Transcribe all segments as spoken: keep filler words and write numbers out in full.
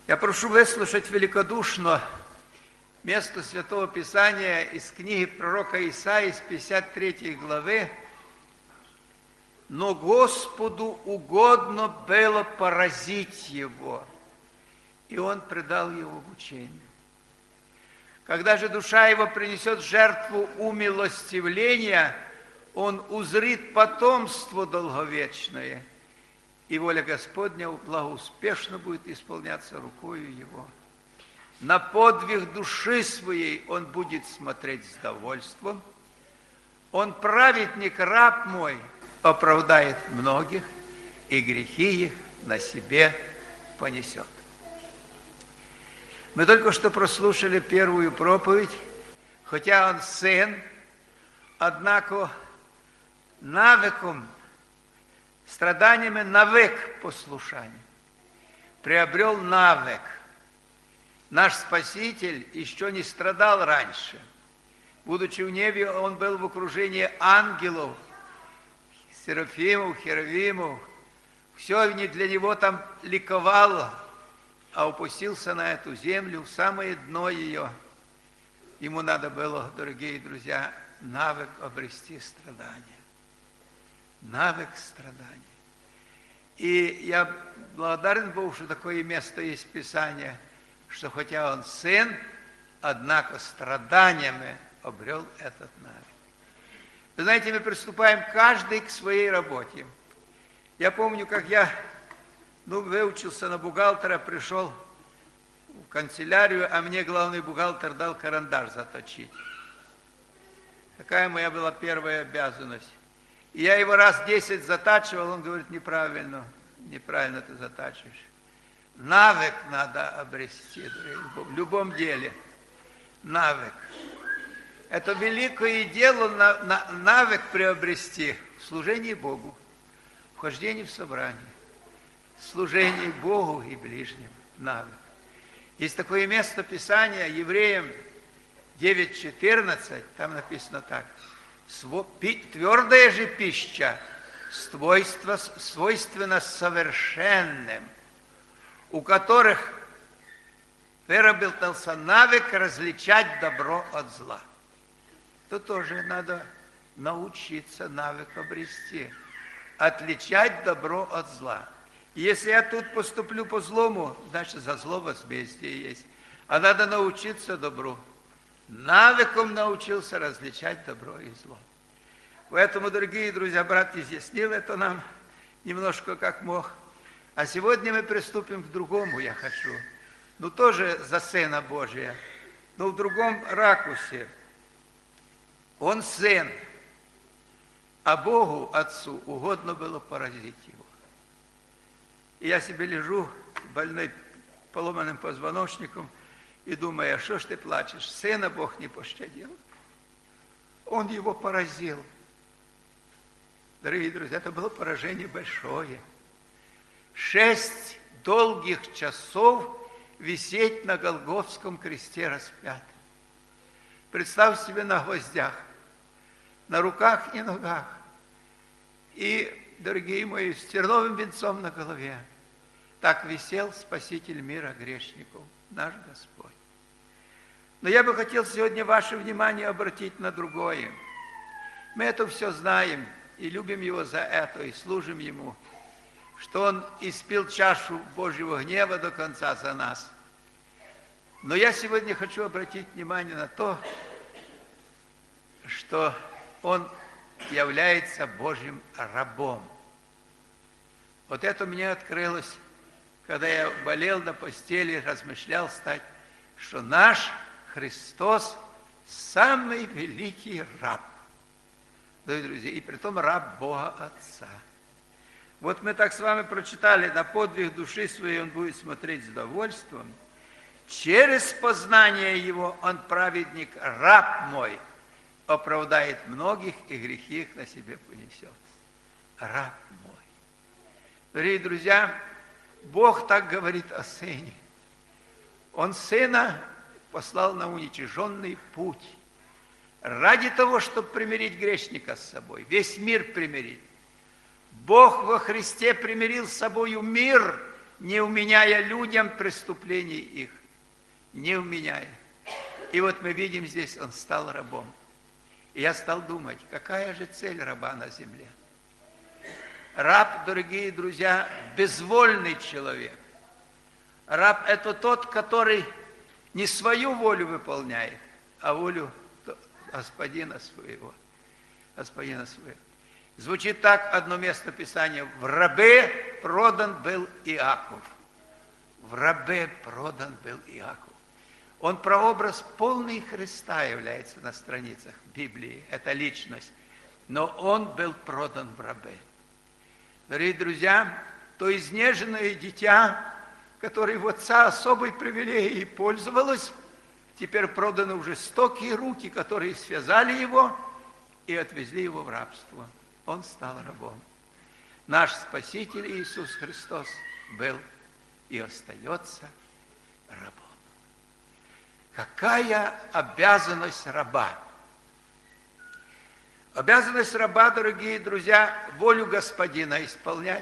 Я прошу выслушать великодушно место Святого Писания из книги пророка Исаии с пятьдесят третьей главы. «Но Господу угодно было поразить его, и он предал его мучению. Когда же душа его принесет жертву умилостивления, он узрит потомство долговечное, и воля Господня благоуспешно будет исполняться рукою его. На подвиг души своей он будет смотреть с довольством. Он праведник, раб мой, оправдает многих, и грехи их на себе понесет». Мы только что прослушали первую проповедь, хотя он сын, однако навыком, страданиями навык послушания. Приобрел навык. Наш Спаситель еще не страдал раньше. Будучи в небе, он был в окружении ангелов, серафимов, херувимов. Все для него там ликовало, а упустился на эту землю, в самое дно ее. Ему надо было, дорогие друзья, навык обрести страдания. Навык страдания. И я благодарен Богу, что такое место есть в Писании, что хотя он сын, однако страданиями обрел этот навык. Вы знаете, мы приступаем каждый к своей работе. Я помню, как я ну, выучился на бухгалтера, пришел в канцелярию, а мне главный бухгалтер дал карандаш заточить. Такая моя была первая обязанность. И я его раз десять затачивал, он говорит: неправильно, неправильно ты затачиваешь. Навык надо обрести, в любом деле. Навык. Это великое дело, на, на, навык приобрести в служении Богу, в хождении в собрание, в служении Богу и ближним. Навык. Есть такое место Писания, Евреям девять четырнадцать, там написано так: «Твердая же пища свойство, свойственна совершенным, у которых выработался навык различать добро от зла». То тоже надо научиться навык обрести, отличать добро от зла. Если я тут поступлю по злому, значит, за зло возмездие есть. А надо научиться добру. Навыком научился различать добро и зло. Поэтому, дорогие друзья, брат изъяснил это нам немножко как мог. А сегодня мы приступим к другому, я хочу. Ну, тоже за Сына Божия, но в другом ракурсе. Он сын, а Богу, Отцу, угодно было поразить его. И я себе лежу, больной поломанным позвоночником, и думаю: а что ж ты плачешь? Сына Бог не пощадил. Он его поразил. Дорогие друзья, это было поражение большое. Шесть долгих часов висеть на Голгофском кресте распятым. Представь себе, на гвоздях, на руках и ногах. И, дорогие мои, с терновым венцом на голове. Так висел Спаситель мира грешников, наш Господь. Но я бы хотел сегодня ваше внимание обратить на другое. Мы это все знаем и любим Его за это, и служим Ему, что Он испил чашу Божьего гнева до конца за нас. Но я сегодня хочу обратить внимание на то, что Он является Божьим рабом. Вот это мне открылось, когда я болел на постели, размышлял стать, что наш Христос самый великий раб. Дорогие друзья, и притом раб Бога Отца. Вот мы так с вами прочитали: на подвиг души своей он будет смотреть с довольством. Через познание его он праведник, раб мой, оправдает многих, и грехи их на себе понесет. Раб мой. Дорогие друзья, Бог так говорит о Сыне. Он Сына послал на уничиженный путь ради того, чтобы примирить грешника с собой, весь мир примирить. Бог во Христе примирил с собою мир, не уменяя людям преступлений их, не уменяя. И вот мы видим здесь, он стал рабом. И я стал думать, какая же цель раба на земле? Раб, дорогие друзья, безвольный человек. Раб – это тот, который не свою волю выполняет, а волю господина своего. Господина своего. Звучит так одно место Писания. В рабе продан был Иаков. В рабе продан был Иаков. Он прообраз полный Христа является на страницах Библии. Это личность. Но он был продан в рабе. Дорогие друзья, то изнеженное дитя, которое у отца особой привилегией пользовалось, теперь продано в жестокие руки, которые связали его и отвезли его в рабство. Он стал рабом. Наш Спаситель Иисус Христос был и остается рабом. Какая обязанность раба? Обязанность раба, дорогие друзья, волю господина исполнять.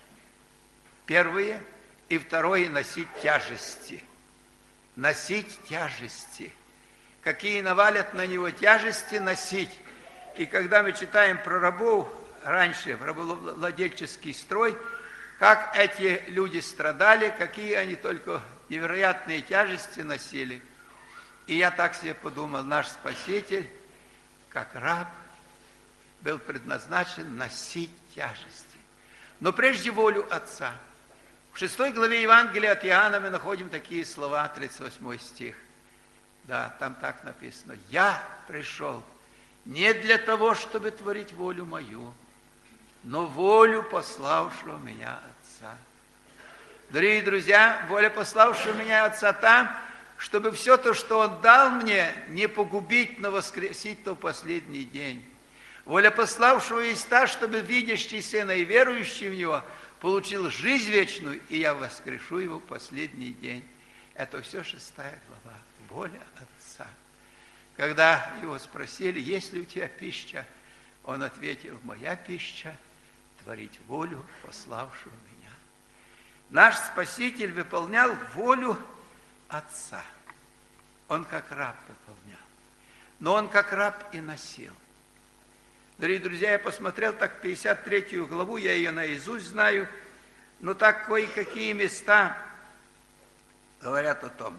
Первое. И второе, носить тяжести. Носить тяжести. Какие навалят на него тяжести, носить. И когда мы читаем про рабов, раньше, в рабовладельческий строй, как эти люди страдали, какие они только невероятные тяжести носили. И я так себе подумал, наш Спаситель, как раб, был предназначен носить тяжести. Но прежде волю Отца. В шестой главе Евангелия от Иоанна мы находим такие слова, тридцать восьмой стих. Да, там так написано. «Я пришел не для того, чтобы творить волю мою, но волю пославшего меня Отца». Дорогие друзья, воля пославшего меня Отца та, чтобы все то, что Он дал мне, не погубить, но воскресить то в последний день. Воля пославшего есть та, чтобы видящий Сына и верующий в Него получил жизнь вечную, и я воскрешу его в последний день. Это все шестая глава. Воля Отца. Когда его спросили, есть ли у тебя пища, он ответил, моя пища – творить волю пославшего меня. Наш Спаситель выполнял волю Отца. Он как раб выполнял. Но он как раб и носил. Дорогие друзья, я посмотрел так пятьдесят третью главу, я ее наизусть знаю, но так кое-какие места говорят о том.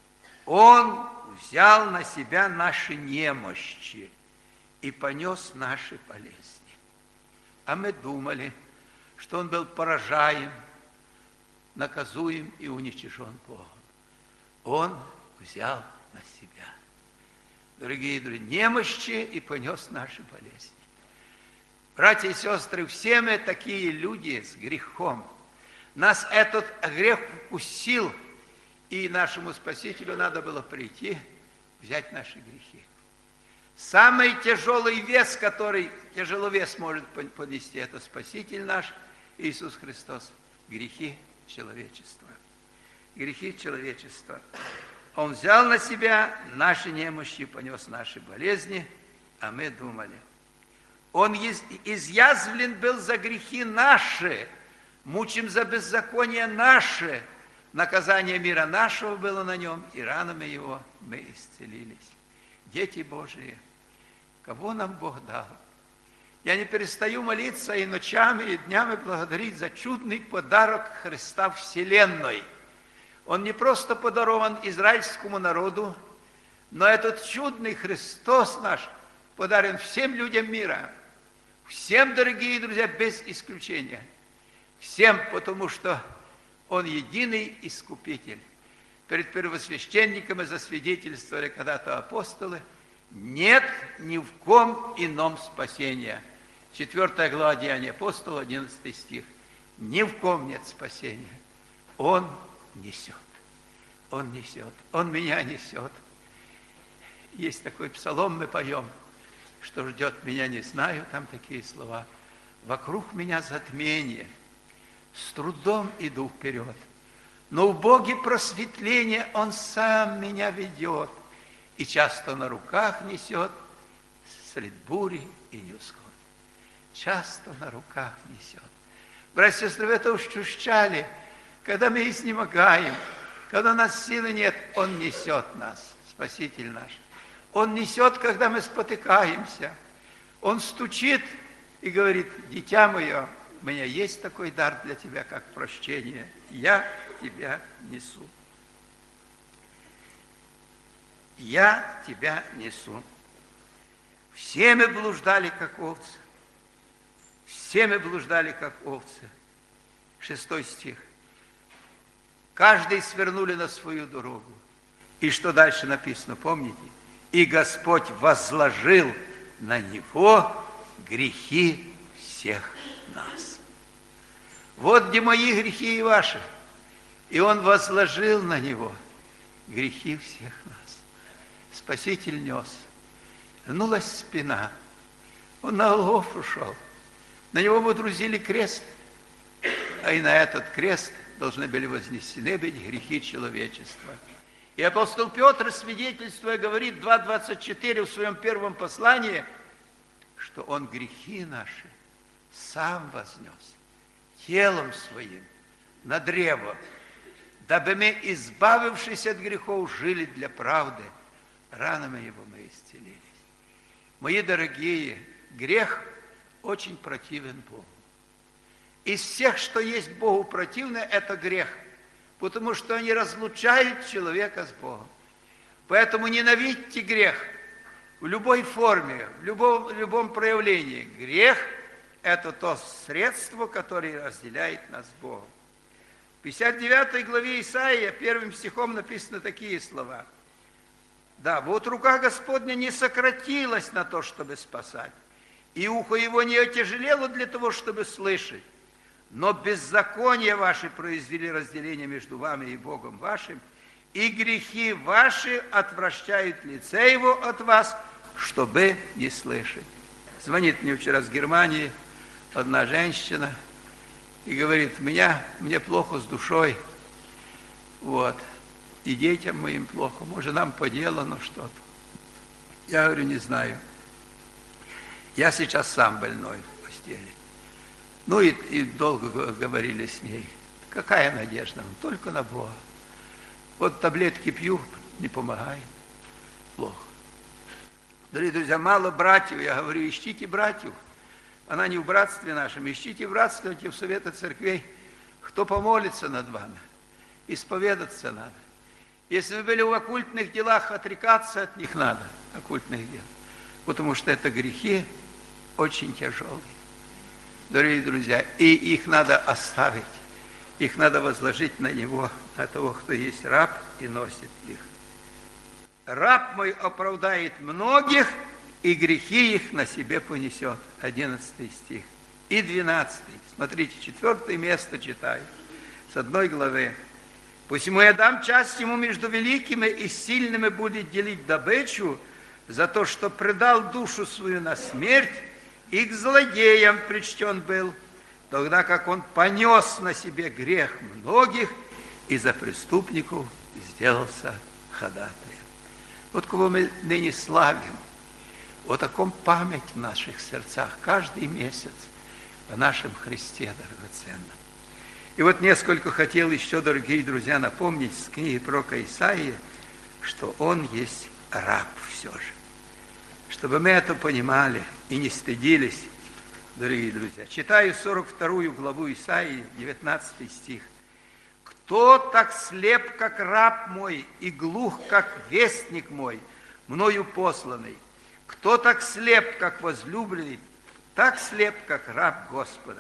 Он взял на себя наши немощи и понес наши болезни. А мы думали, что он был поражаем, наказуем и уничижен Богом. Он взял на себя, дорогие друзья, немощи и понес наши болезни. Братья и сестры, все мы такие люди с грехом. Нас этот грех укусил, и нашему Спасителю надо было прийти, взять наши грехи. Самый тяжелый вес, который тяжеловес может понести, это Спаситель наш, Иисус Христос. Грехи человечества. Грехи человечества. Он взял на себя наши немощи, понес наши болезни, а мы думали. Он изъязвлен был за грехи наши, мучим за беззаконие наше, наказание мира нашего было на нем, и ранами его мы исцелились. Дети Божии, кого нам Бог дал? Я не перестаю молиться и ночами, и днями благодарить за чудный подарок Христа Вселенной. Он не просто подарован израильскому народу, но этот чудный Христос наш подарен всем людям мира. Всем, дорогие друзья, без исключения. Всем, потому что Он единый Искупитель. Перед первосвященниками засвидетельствовали когда-то апостолы, нет ни в ком ином спасения. Четвертая глава Деяния апостола, одиннадцатый стих. Ни в ком нет спасения. Он несет. Он несет. Он меня несет. Есть такой псалом, мы поем. Что ждет меня, не знаю, там такие слова. Вокруг меня затмение, с трудом иду вперед. Но в Боге просветление, Он сам меня ведет. И часто на руках несет средь бури и невзгод. Часто на руках несет. Братья и сестры, вы это ощущали, когда мы изнемогаем, когда у нас силы нет, Он несет нас, Спаситель наш. Он несет, когда мы спотыкаемся. Он стучит и говорит: дитя мое, у меня есть такой дар для тебя, как прощение. Я тебя несу. Я тебя несу. Все мы блуждали, как овцы. Все мы блуждали, как овцы. Шестой стих. Каждый свернули на свою дорогу. И что дальше написано, помните? И Господь возложил на него грехи всех нас. Вот где мои грехи и ваши. И Он возложил на него грехи всех нас. Спаситель нес. Гнулась спина. Он на Голгофу шел. На него водрузили крест. А и на этот крест должны были вознесены быть грехи человечества. И апостол Петр, свидетельствуя, говорит два двадцать четыре в своем первом послании, что Он грехи наши сам вознес телом Своим на древо, дабы мы, избавившись от грехов, жили для правды. Ранами Его мы исцелились. Мои дорогие, грех очень противен Богу. Из всех, что есть Богу противно, это грех, потому что они разлучают человека с Богом. Поэтому ненавидьте грех в любой форме, в любом, в любом проявлении. Грех – это то средство, которое разделяет нас с Богом. В пятьдесят девятой главе Исаия первым стихом написаны такие слова. Да, вот рука Господня не сократилась на то, чтобы спасать, и ухо Его не отяжелело для того, чтобы слышать. Но беззакония ваши произвели разделение между вами и Богом вашим, и грехи ваши отвращают лице Его от вас, чтобы не слышать. Звонит мне вчера с Германии одна женщина и говорит: меня, мне плохо с душой, вот, и детям моим плохо, может, нам поделано что-то. Я говорю: не знаю. Я сейчас сам больной в постели. Ну и, и долго говорили с ней. Какая надежда? Только на Бога. Вот таблетки пью, не помогает. Плохо. Дорогие друзья, мало братьев. Я говорю: ищите братьев. Она не в братстве нашем. Ищите братство, в советы церквей. Кто помолится над вами? Исповедаться надо. Если вы были в оккультных делах, отрекаться от них надо, оккультных дел. Потому что это грехи очень тяжелые. Дорогие друзья, и их надо оставить, их надо возложить на Него, на того, кто есть раб и носит их. Раб мой оправдает многих, и грехи их на себе понесет. Одиннадцатый стих. И двенадцатый. Смотрите, четвертое место читаю, с одной главы. «Посему я дам часть ему между великими, и сильными будет делить добычу, за то, что предал душу свою на смерть, и к злодеям причтен был, тогда как он понес на себе грех многих, и за преступников сделался ходатаем». Вот кого мы ныне славим, о таком память в наших сердцах каждый месяц о нашем Христе драгоценном. И вот несколько хотел еще, дорогие друзья, напомнить с книги пророка Исаии, что он есть раб все же. Чтобы мы это понимали и не стыдились, дорогие друзья. Читаю сорок вторую главу Исаии, девятнадцатый стих. «Кто так слеп, как раб мой, и глух, как вестник мой, мною посланный? Кто так слеп, как возлюбленный, так слеп, как раб Господа?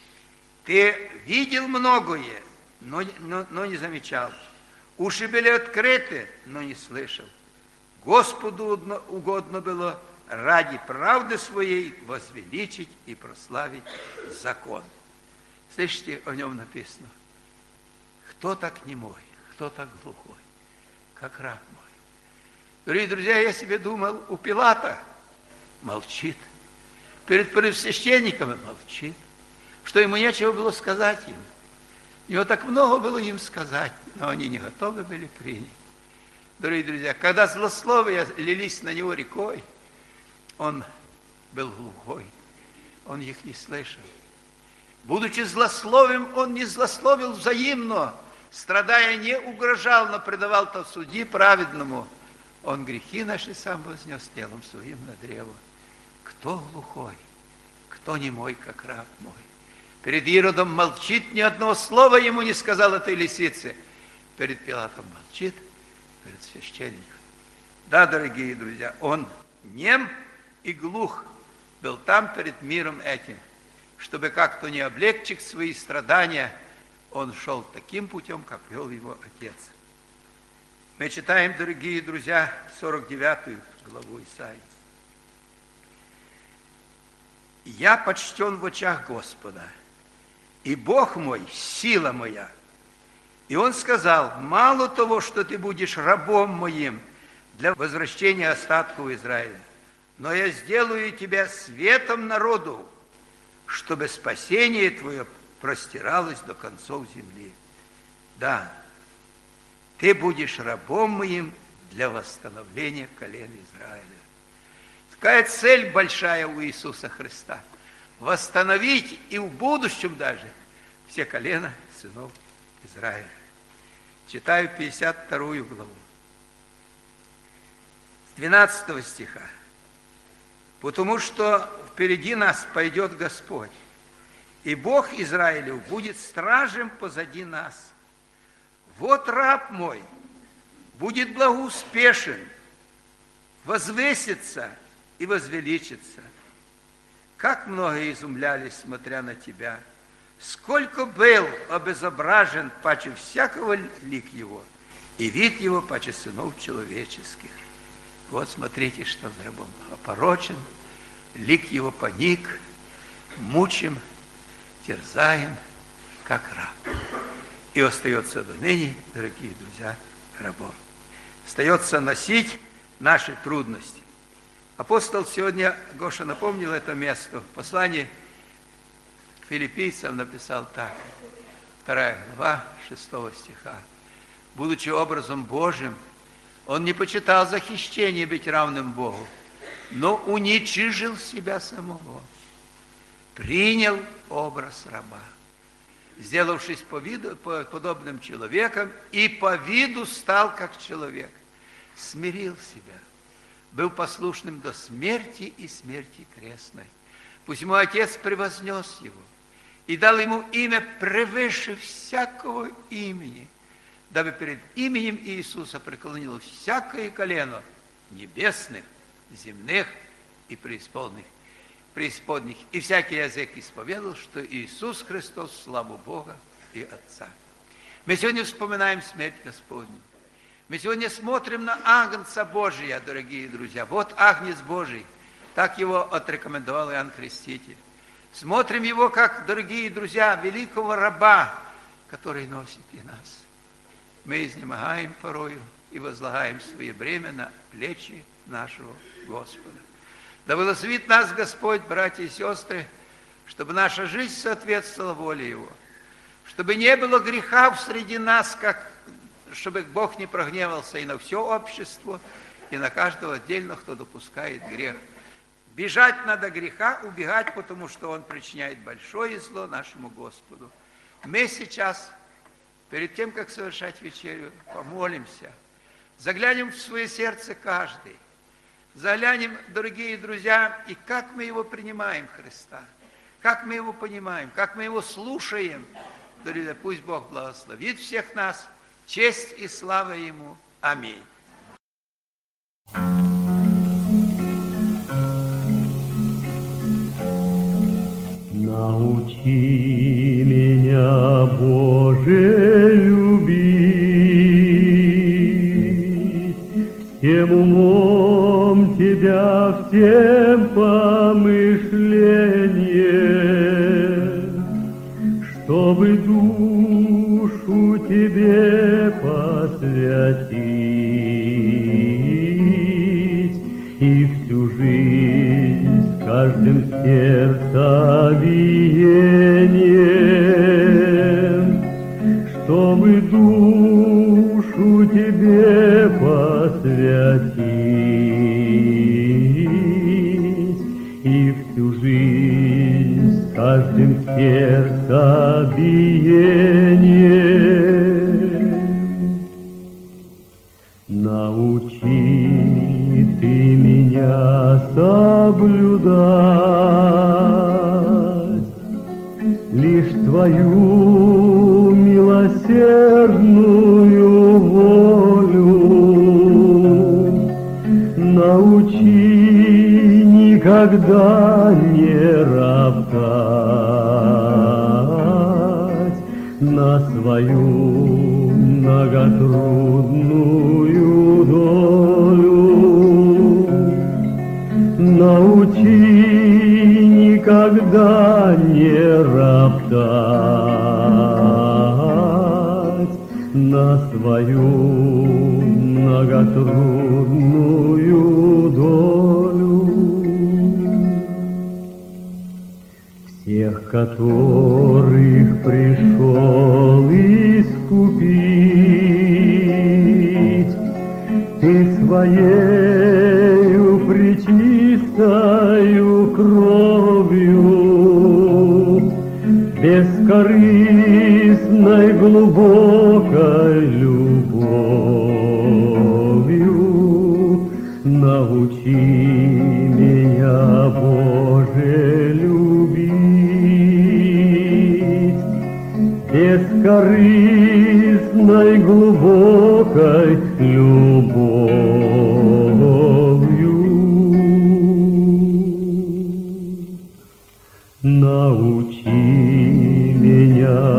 Ты видел многое, но, но, но не замечал. Уши были открыты, но не слышал. Господу угодно было ради правды своей возвеличить и прославить закон». Слышите, о нем написано: кто так немой, кто так глухой, как раб мой. Дорогие друзья, я себе думал, у Пилата молчит, перед первосвященниками молчит, что ему нечего было сказать им. У него так много было им сказать, но они не готовы были принять. Дорогие друзья, когда злословия лились на него рекой, он был глухой, он их не слышал. Будучи злословим, он не злословил взаимно, страдая, не угрожал, но предавал то суди праведному. Он грехи наши сам вознес телом своим на древо. Кто глухой, кто немой, как раб мой. Перед Иродом молчит, ни одного слова ему не сказал этой лисице. Перед Пилатом молчит, перед священником. Да, дорогие друзья, он нем и глух был там перед миром этим, чтобы как-то не облегчить свои страдания, он шел таким путем, как вел его Отец. Мы читаем, дорогие друзья, сорок девятую главу Исаии. «Я почтен в очах Господа, и Бог мой – сила моя». И Он сказал: «Мало того, что ты будешь рабом моим для возвращения остатков Израиля, но я сделаю тебя светом народу, чтобы спасение твое простиралось до концов земли». Да, ты будешь рабом моим для восстановления колен Израиля. Такая цель большая у Иисуса Христа. Восстановить и в будущем даже все колена сынов Израиля. Читаю пятьдесят вторую главу. С двенадцатого стиха. «Потому что впереди нас пойдет Господь, и Бог Израилев будет стражем позади нас. Вот раб мой будет благоуспешен, возвысится и возвеличится. Как много изумлялись, смотря на тебя, сколько был обезображен паче всякого лик его, и вид его паче сынов человеческих. Вот смотрите, что с рабом опорочен, лик его поник, мучим, терзаем, как раб. И остается до ныне, дорогие друзья, рабом. Остается носить наши трудности. Апостол сегодня, Гоша напомнил это место, в послании к филиппийцам написал так, вторая глава, шестого стиха. «Будучи образом Божьим, он не почитал за хищение быть равным Богу, но уничижил себя самого, принял образ раба, сделавшись по виду, по, подобным человеком, и по виду стал как человек, смирил себя, был послушным до смерти и смерти крестной. Пусть ему Отец превознес его и дал ему имя превыше всякого имени, дабы перед именем Иисуса преклонило всякое колено небесных, земных и преисподних, преисподних, и всякий язык исповедал, что Иисус Христос славу Бога и Отца». Мы сегодня вспоминаем смерть Господню. Мы сегодня смотрим на Агнца Божия, дорогие друзья. Вот Агнец Божий. Так его отрекомендовал Иоанн Креститель. Смотрим его, как, дорогие друзья, великого раба, который носит и нас. Мы изнемогаем порою и возлагаем свои бремя на плечи нашего Господа. Да благословит нас Господь, братья и сестры, чтобы наша жизнь соответствовала воле Его, чтобы не было греха среди нас, как, чтобы Бог не прогневался и на все общество, и на каждого отдельно, кто допускает грех. Бежать надо греха, убегать, потому что он причиняет большое зло нашему Господу. Мы сейчас, перед тем, как совершать вечерю, помолимся, заглянем в свое сердце каждый, заглянем, дорогие друзья, и как мы его принимаем, Христа, как мы его понимаем, как мы его слушаем. Дорогие, пусть Бог благословит всех нас, честь и слава Ему. Аминь. Научи меня, Боже, любить, всем умом Тебя, всем помышлением, чтобы душу Тебе посвятить и всю жизнь с каждым сердцебиением, чтобы душу Тебе посвятить и всю жизнь с каждым сердцем Научи ты меня соблюдать лишь твою милосердную волю. Научи никогда не роптать на свою многотрудную долю. Научи никогда не роптать на свою многотрудную долю. Всех, которых пришел искупить, ты своею пречистою кровью, бескорыстной глубокой любовью, научи меня, Боже, любить бескорыстной глубокой любовью. Научи меня